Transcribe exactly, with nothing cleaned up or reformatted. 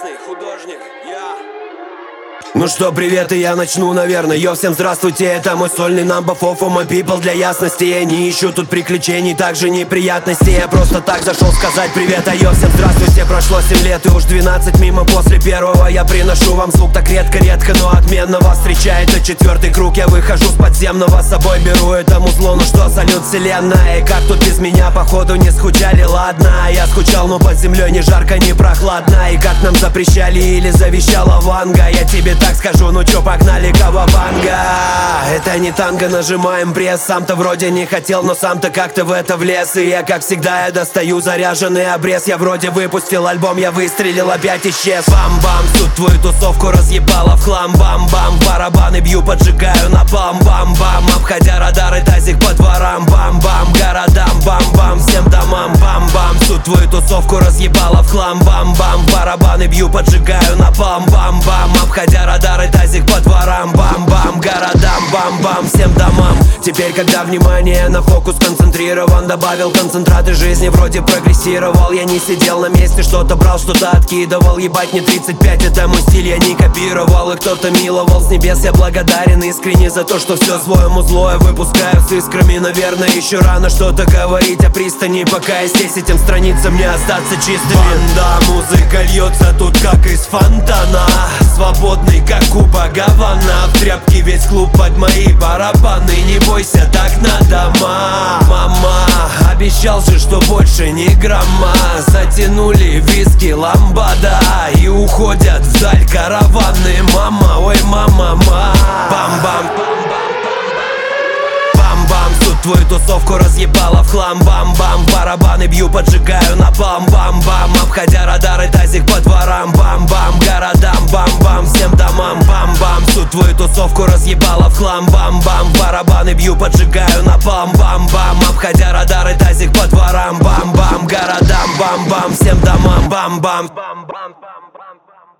Ясный художник, я. Ну что, привет, и я начну, наверное. Йо, всем здравствуйте, это мой сольный number four for my people. Для ясности я не ищу тут приключений, также неприятностей. Я просто так зашел сказать привет. А йо, всем здравствуйте, прошло семь лет и уж двенадцать мимо после первого. Я приношу вам звук так редко-редко, но отменно вас встречает и четвертый круг. Я выхожу с подземного, с собой беру это музло. Ну что, салют вселенная, и как тут без меня, походу не скучали, ладно. Я скучал, но под землей ни жарко, ни прохладно. И как нам запрещали или завещала Ванга, я тебе так скажу, ну чё, погнали, кавабанга. Это не танго, нажимаем пресс. Сам-то вроде не хотел, но сам-то как-то в это влез. И я, как всегда, я достаю заряженный обрез. Я вроде выпустил альбом, я выстрелил, опять исчез. Бам-бам, тут твою тусовку разъебала в хлам. Бам-бам, барабаны бью, поджигаю на бам-бам-бам. Обходя радары, тазик по дворам. Бам-бам, городам, бам-бам, всем домам. Бам-бам, тут твою тусовку разъебала в хлам. Бам-бам, барабаны бью, поджигаю на бам-бам-бам. Обходя радары, тазик по дворам. Бам-бам, городам, бам-бам, всем домам. Теперь, когда внимание на фокус концентрирован, добавил концентраты жизни, вроде прогрессировал. Я не сидел на месте, что-то брал, что-то откидывал. Ебать, не тридцать пять, это мой стиль, я не копировал. И кто-то миловал с небес, я благодарен искренне за то, что все своему злое выпускаю с искрами. Наверное, еще рано что-то говорить о пристани, пока есть здесь этим страницам не остаться чистыми. Банда, музыка льется тут как из фонтана, свободный как кубок Гавана. В тряпке весь клуб под мои барабаны. Не бойся, так надо, ма. Мама, обещал же, что больше ни грамма. Затянули виски ламбада и уходят вдаль караваны. Мама, ой, мама, ма. Бам-бам, бам-бам, тут твою тусовку разъебала в хлам. Бам-бам, барабаны бью, поджигаю на бам-бам-бам. Обходя радары, тазик по дворам. Бам-бам, городам, бам-бам, всем домам. Бам-бам, тут твою тусовку разъебала в хлам. Бам-бам, барабаны бью, поджигаю на бам-бам-бам. Обходя радары, тазик по дворам. Бам-бам, городам, бам-бам, всем домам. Бам-бам, бам-бам, бам-бам.